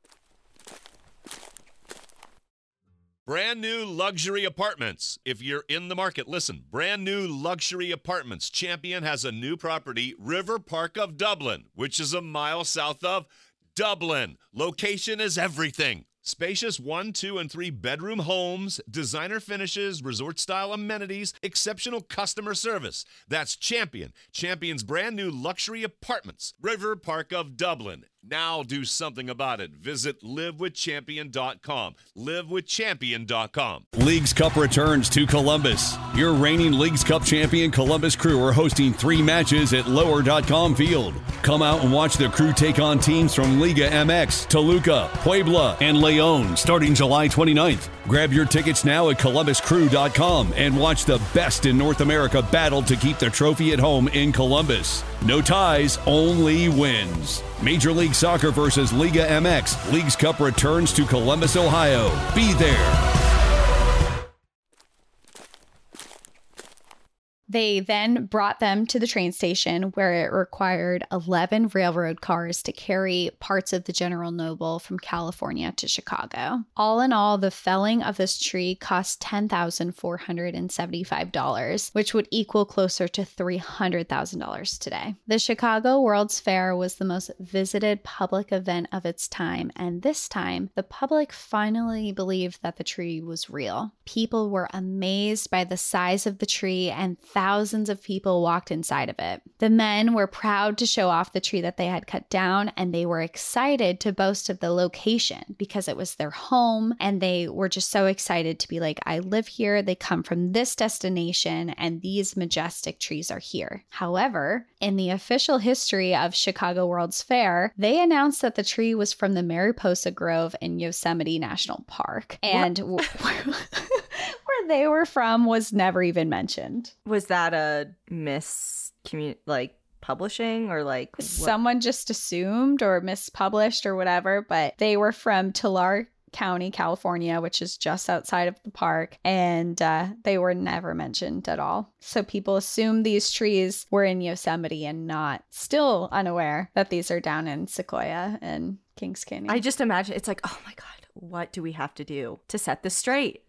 Brand new luxury apartments. If you're in the market, listen. Brand new luxury apartments. Champion has a new property, River Park of Dublin, which is a mile south of Dublin. Location is everything. Spacious one, two, and three bedroom homes, designer finishes, resort-style amenities, exceptional customer service. That's Champion. Champion's brand new luxury apartments, River Park of Dublin. Now do something about it. Visit live with champion dot com. live with champion dot com. Leagues Cup returns to Columbus. Your reigning Leagues Cup champion Columbus Crew are hosting three matches at lower dot com field. Come out and watch the Crew take on teams from Liga M X, Toluca, Puebla, and León starting July twenty-ninth. Grab your tickets now at columbus crew dot com and watch the best in North America battle to keep the trophy at home in Columbus. No ties, only wins. Major League Soccer versus Liga M X. Leagues Cup returns to Columbus, Ohio. Be there. They then brought them to the train station where it required eleven railroad cars to carry parts of the General Noble from California to Chicago. All in all, the felling of this tree cost ten thousand four hundred seventy-five dollars, which would equal closer to three hundred thousand dollars today. The Chicago World's Fair was the most visited public event of its time, and this time, the public finally believed that the tree was real. People were amazed by the size of the tree, and thousands of people walked inside of it. The men were proud to show off the tree that they had cut down, and they were excited to boast of the location because it was their home, and they were just so excited to be like, I live here, they come from this destination, and these majestic trees are here. However, in the official history of Chicago World's Fair, they announced that the tree was from the Mariposa Grove in Yosemite National Park, and where they were from was never even mentioned. Was that a miscommun like publishing or like what? Someone just assumed or mispublished or whatever, but they were from Tulare County, California, which is just outside of the park, and uh, they were never mentioned at all. So people assumed these trees were in Yosemite and not, still unaware that these are down in Sequoia and Kings Canyon. I just imagine it's like, oh my God, what do we have to do to set this straight?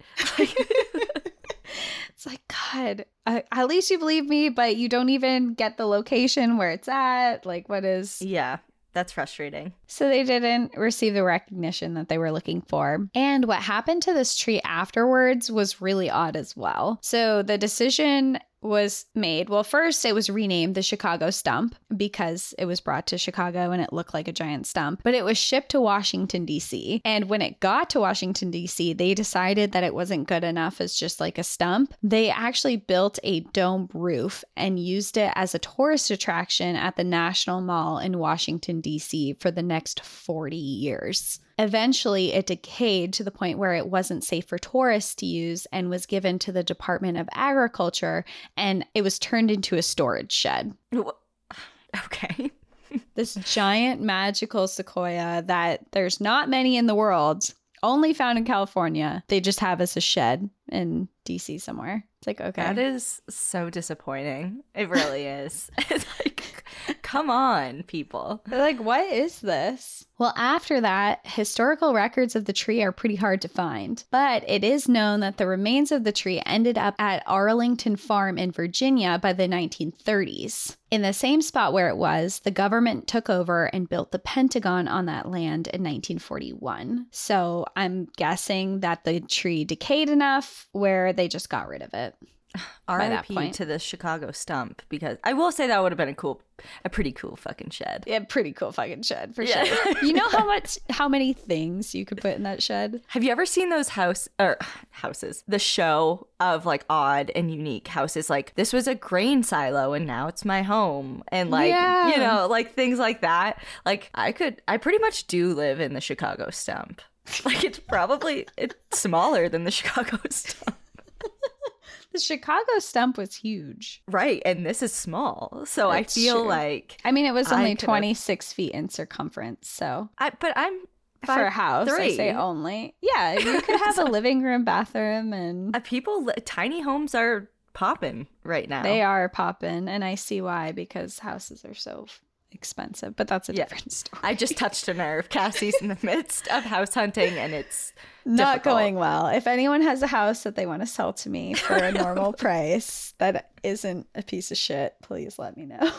It's like, God, uh, at least you believe me, but you don't even get the location where it's at. Like, what is... Yeah, that's frustrating. So they didn't receive the recognition that they were looking for. And what happened to this tree afterwards was really odd as well. So the decision was made. Well, first it was renamed the Chicago Stump because it was brought to Chicago and it looked like a giant stump, but it was shipped to Washington, D C. And when it got to Washington, D C, they decided that it wasn't good enough as just like a stump. They actually built a dome roof and used it as a tourist attraction at the National Mall in Washington, D C for the next forty years. Eventually, it decayed to the point where it wasn't safe for tourists to use and was given to the Department of Agriculture, and it was turned into a storage shed. Okay. This giant magical sequoia that there's not many in the world, only found in California. They just have as a shed in D C somewhere. It's like, okay. That is so disappointing. It really is. It's like, come on, people. They're like, what is this? Well, after that, historical records of the tree are pretty hard to find, but it is known that the remains of the tree ended up at Arlington Farm in Virginia by the nineteen thirties. In the same spot where it was, the government took over and built the Pentagon on that land in nineteen forty-one. So I'm guessing that the tree decayed enough where they just got rid of it. by that R I P point. to the Chicago stump, because I will say that would have been a cool, a pretty cool fucking shed. Yeah, pretty cool fucking shed for Yeah. sure. You know how much, how many things you could put in that shed? Have you ever seen those house or houses? The show of like odd and unique houses. Like, this was a grain silo and now it's my home, and like Yeah. you know, like things like that. Like, I could, I pretty much do live in the Chicago stump. Like, it's probably it's smaller than the Chicago stump. The Chicago stump was huge. Right, and this is small, so That's I feel true. like I mean, it was I only could've- twenty-six feet in circumference, so I. But I'm for a five, house, I three. say only. Yeah, you could have a living room, bathroom, and Uh, people, li- tiny homes are popping right now. they are popping, and I see why, because houses are so f- expensive. But that's a Yeah. different story. I just touched a nerve. Cassie's in the midst of house hunting, and it's Not difficult. going well. If anyone has a house that they want to sell to me for a normal price that isn't a piece of shit, please let me know.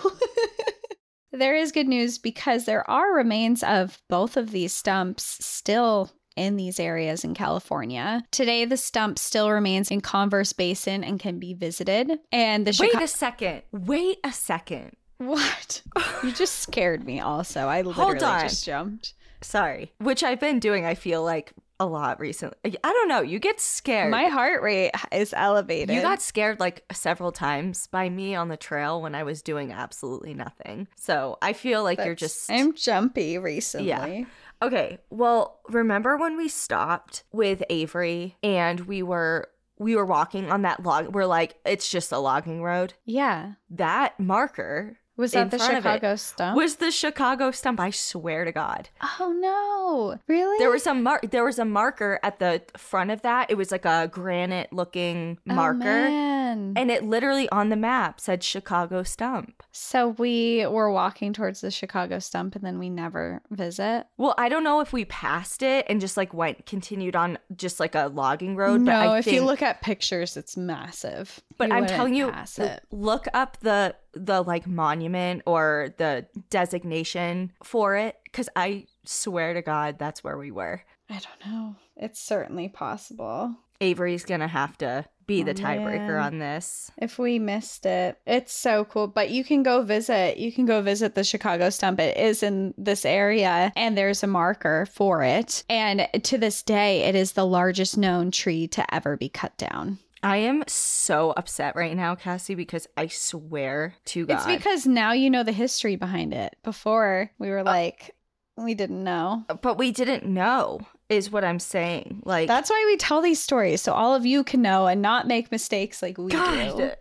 There is good news, because there are remains of both of these stumps still in these areas in California. Today, the stump still remains in Converse Basin and can be visited. And the Wait Chica- a second. Wait a second. What? You just scared me also. I literally on. just jumped. Sorry. Which I've been doing, I feel like, a lot recently. I don't know. You get scared. My heart rate is elevated. You got scared like several times by me on the trail when I was doing absolutely nothing. So I feel like you're That's- just. I'm jumpy recently. Yeah. Okay. Well, remember when we stopped with Avery and we were we were walking on that log? We're like, it's just a logging road. Yeah. That marker Was in that the front of it Chicago stump? was the Chicago stump. I swear to God. Oh no. Really? There was a mar- there was a marker at the front of that. It was like a granite looking Oh, marker. man. And it literally on the map said Chicago stump. So we were walking towards the Chicago stump and then we never visit. Well, I don't know if we passed it and just like went continued on just like a logging road. no, but I if think, you look at pictures, it's massive. but You I'm wouldn't telling you, pass it. look up the the like monument or the designation for it, because I swear to God, that's where we were. I don't know. It's certainly possible. Avery's gonna have to be the Oh, tiebreaker man. on this. If we missed it, it's so cool. But you can go visit. You can go visit the Chicago stump. It is in this area, and there's a marker for it. And to this day, it is the largest known tree to ever be cut down. I am so upset right now, Cassie, because I swear to God. It's because now you know the history behind it. Before, we were like, we didn't know. But we didn't know, is what I'm saying. Like, That's why we tell these stories, so all of you can know and not make mistakes like we do. God.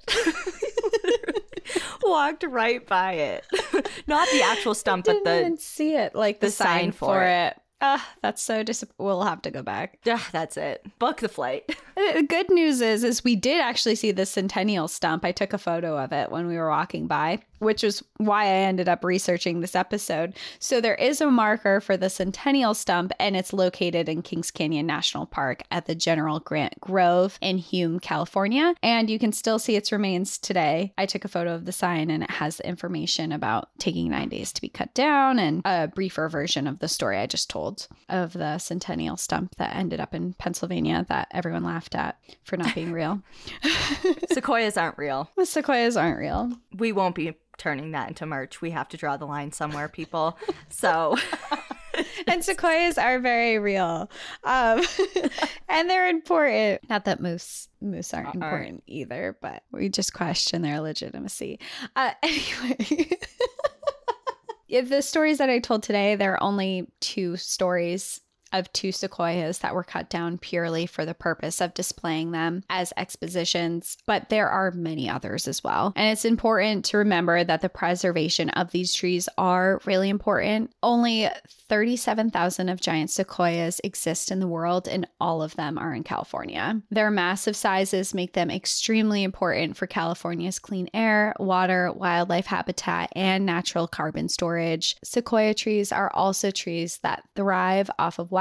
Walked right by it. Not the actual stump, but Didn't the even see it, like the, the sign, sign for, for it. Ah, that's so dis- we'll have to go back. ah, that's it. Book the flight. The good news is, is we did actually see the Centennial stump. I took a photo of it when we were walking by, which is why I ended up researching this episode. So there is a marker for the Centennial stump, and it's located in Kings Canyon National Park at the General Grant Grove in Hume, California. And you can still see its remains today. I took a photo of the sign, and it has information about taking nine days to be cut down and a briefer version of the story I just told of the Centennial stump that ended up in Pennsylvania that everyone laughed at for not being real. Sequoias aren't real. The sequoias aren't real. We won't be turning that into merch. We have to draw the line somewhere, people. So And sequoias are very real. Um, and they're important. Not that moose moose aren't Aren't. important either, but we just question their legitimacy. Uh, anyway. Yeah, the stories that I told today, there are only two stories of two sequoias that were cut down purely for the purpose of displaying them as expositions, but there are many others as well. And it's important to remember that the preservation of these trees are really important. Only thirty-seven thousand of giant sequoias exist in the world, and all of them are in California. Their massive sizes make them extremely important for California's clean air, water, wildlife habitat, and natural carbon storage. Sequoia trees are also trees that thrive off of wild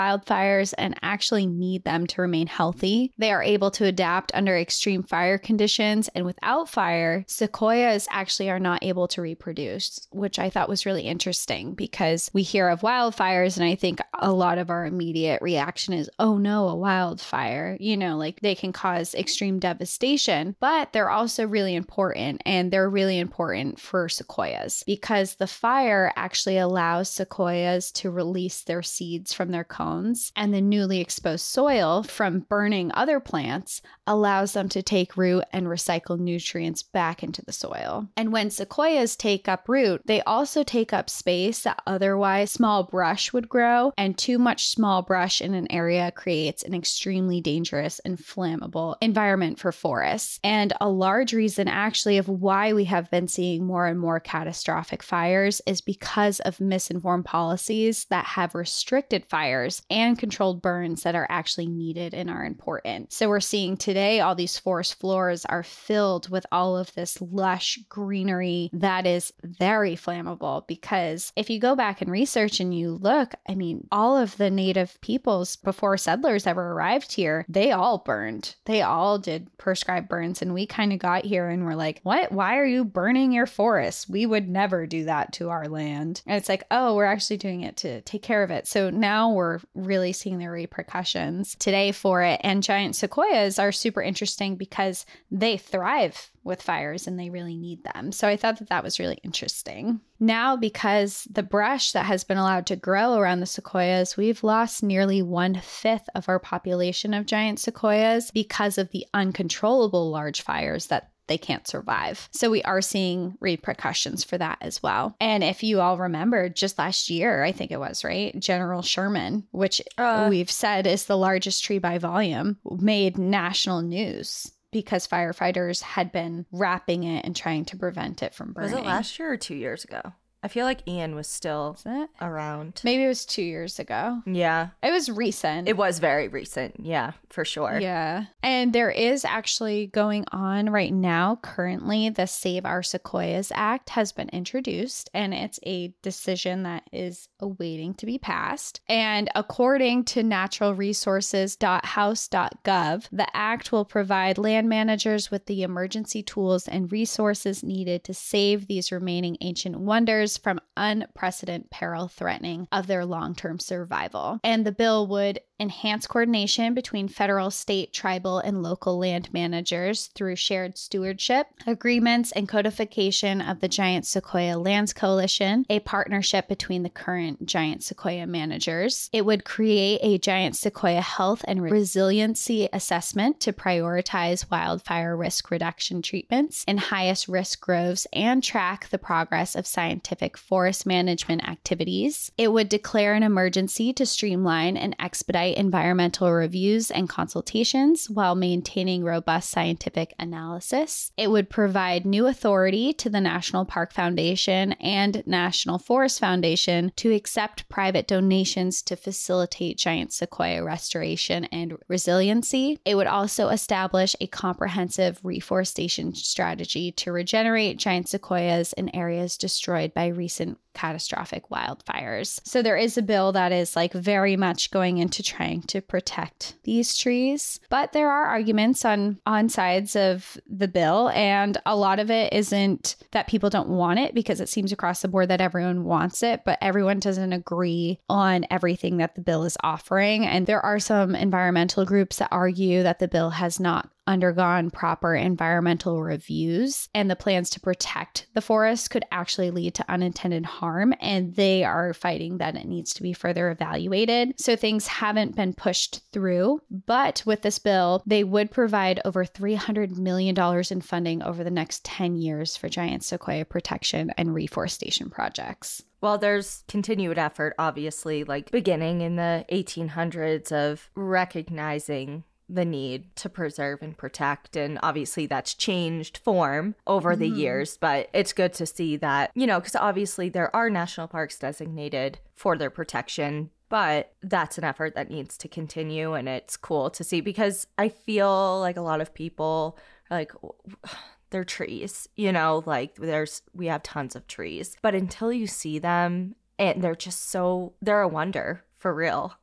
wildfires and actually need them to remain healthy. They are able to adapt under extreme fire conditions, and without fire, sequoias actually are not able to reproduce, which I thought was really interesting because we hear of wildfires and I think a lot of our immediate reaction is, oh no, a wildfire. You know, like they can cause extreme devastation, but they're also really important, and they're really important for sequoias because the fire actually allows sequoias to release their seeds from their cones, and the newly exposed soil from burning other plants allows them to take root and recycle nutrients back into the soil. And when sequoias take up root, they also take up space that otherwise small brush would grow, and too much small brush in an area creates an extremely dangerous and flammable environment for forests. And a large reason actually of why we have been seeing more and more catastrophic fires is because of misinformed policies that have restricted fires and controlled burns that are actually needed and are important. So we're seeing today all these forest floors are filled with all of this lush greenery that is very flammable, because if you go back and research and you look, I mean, all of the native peoples before settlers ever arrived here, they all burned. They all did prescribed burns, and we kind of got here and we're like, what? Why are you burning your forests? We would never do that to our land. And it's like, oh, we're actually doing it to take care of it. So now we're really seeing the repercussions today for it. And giant sequoias are super interesting because they thrive with fires and they really need them. So I thought that that was really interesting. Now, because the brush that has been allowed to grow around the sequoias, we've lost nearly one fifth of our population of giant sequoias because of the uncontrollable large fires that they can't survive. So we are seeing repercussions for that as well. And if you all remember, just last year, I think it was, right? General Sherman, which uh, we've said is the largest tree by volume, made national news because firefighters had been wrapping it and trying to prevent it from burning. Was it last year or two years ago? I feel like Ian was still Is it? around. Maybe it was two years ago. Yeah. It was recent. It was very recent. Yeah, for sure. Yeah. And there is actually going on right now, currently, the Save Our Sequoias Act has been introduced, and it's a decision that is awaiting to be passed. And according to natural resources dot house dot gov, the act will provide land managers with the emergency tools and resources needed to save these remaining ancient wonders from unprecedented peril threatening of their long-term survival. And the bill would enhance coordination between federal, state, tribal, and local land managers through shared stewardship agreements and codification of the Giant Sequoia Lands Coalition, a partnership between the current Giant Sequoia managers. It would create a Giant Sequoia health and resiliency assessment to prioritize wildfire risk reduction treatments in highest risk groves and track the progress of scientific forest management activities. It would declare an emergency to streamline and expedite environmental reviews and consultations while maintaining robust scientific analysis. It would provide new authority to the National Park Foundation and National Forest Foundation to accept private donations to facilitate giant sequoia restoration and resiliency. It would also establish a comprehensive reforestation strategy to regenerate giant sequoias in areas destroyed by recent catastrophic wildfires. So there is a bill that is like very much going into trying to protect these trees, but there are arguments on on sides of the bill, and a lot of it isn't that people don't want it, because it seems across the board that everyone wants it, but everyone doesn't agree on everything that the bill is offering. And there are some environmental groups that argue that the bill has not undergone proper environmental reviews, and the plans to protect the forest could actually lead to unintended harm, and they are fighting that it needs to be further evaluated. So things haven't been pushed through, but with this bill, they would provide over three hundred million dollars in funding over the next ten years for giant sequoia protection and reforestation projects. Well, there's continued effort, obviously, like beginning in the eighteen hundreds of recognizing the need to preserve and protect. And obviously that's changed form over mm-hmm. the years, but it's good to see that, you know, because obviously there are national parks designated for their protection, but that's an effort that needs to continue. And it's cool to see, because I feel like a lot of people are like, they're trees, you know, like there's, we have tons of trees, but until you see them, and they're just so, they're a wonder for real.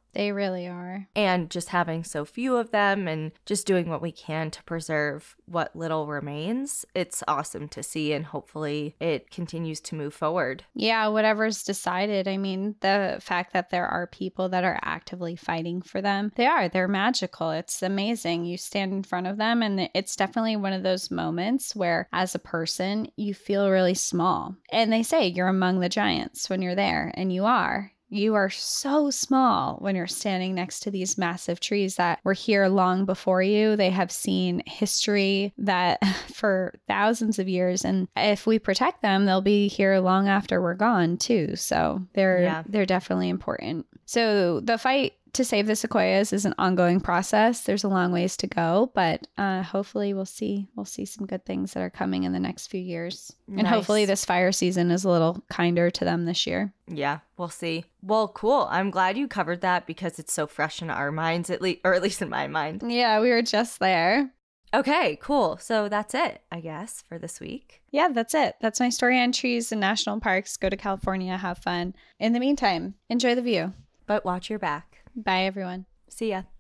They really are. And just having so few of them and just doing what we can to preserve what little remains, it's awesome to see, and hopefully it continues to move forward. Yeah, whatever's decided. I mean, the fact that there are people that are actively fighting for them, they are. They're magical. It's amazing. You stand in front of them, and it's definitely one of those moments where, as a person, you feel really small. And they say you're among the giants when you're there, and you are. You are so small when you're standing next to these massive trees that were here long before you. They have seen history that for thousands of years. And if we protect them, they'll be here long after we're gone too. So they're yeah. they're definitely important. So the fight to save the sequoias is an ongoing process. There's a long ways to go, but uh, hopefully we'll see we'll see some good things that are coming in the next few years. Nice. And hopefully this fire season is a little kinder to them this year. Yeah, we'll see. Well, cool. I'm glad you covered that because it's so fresh in our minds, at least, or at least in my mind. Yeah, we were just there. Okay, cool. So that's it, I guess, for this week. Yeah, that's it. That's my story on trees and national parks. Go to California, have fun. In the meantime, enjoy the view. But watch your back. Bye, everyone. See ya.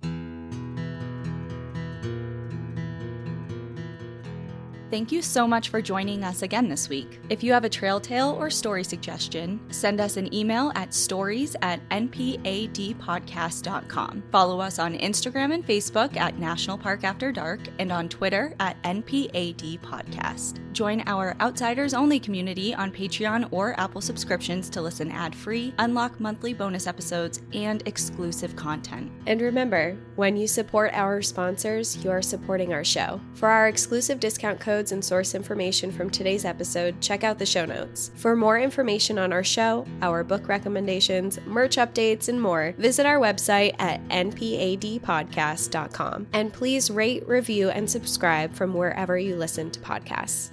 Thank you so much for joining us again this week. If you have a trail tale or story suggestion, send us an email at stories at n p a d podcast dot com. Follow us on Instagram and Facebook at National Park After Dark and on Twitter at N P A D Podcast. Join our Outsiders Only community on Patreon or Apple subscriptions to listen ad-free, unlock monthly bonus episodes, and exclusive content. And remember, when you support our sponsors, you are supporting our show. For our exclusive discount codes and source information from today's episode, check out the show notes. For more information on our show, our book recommendations, merch updates, and more, visit our website at n p a d podcast dot com. And please rate, review, and subscribe from wherever you listen to podcasts.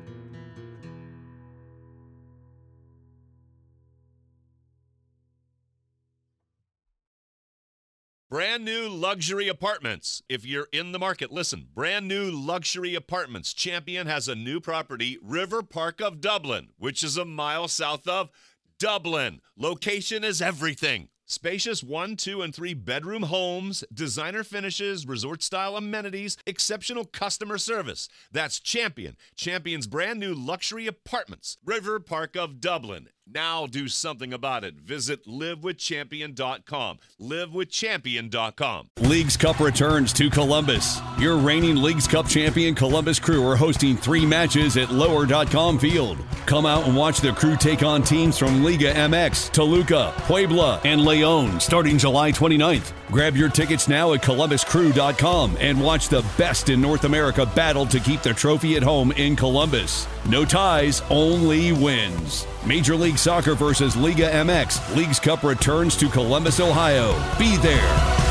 Brand new luxury apartments. If you're in the market, listen. Brand new luxury apartments. Champion has a new property, River Park of Dublin, which is a mile south of Dublin. Location is everything. Spacious one, two, and three bedroom homes, designer finishes, resort-style amenities, exceptional customer service. That's Champion. Champion's brand new luxury apartments, River Park of Dublin. Now do something about it. Visit live with champion dot com. live with champion dot com. Leagues Cup returns to Columbus. Your reigning Leagues Cup champion Columbus Crew are hosting three matches at lower dot com field. Come out and watch the Crew take on teams from Liga M X, Toluca, Puebla, and Leon starting July twenty-ninth. Grab your tickets now at columbus crew dot com and watch the best in North America battle to keep the trophy at home in Columbus. No ties, only wins. Major League Soccer versus Liga M X. Leagues Cup returns to Columbus, Ohio. Be there.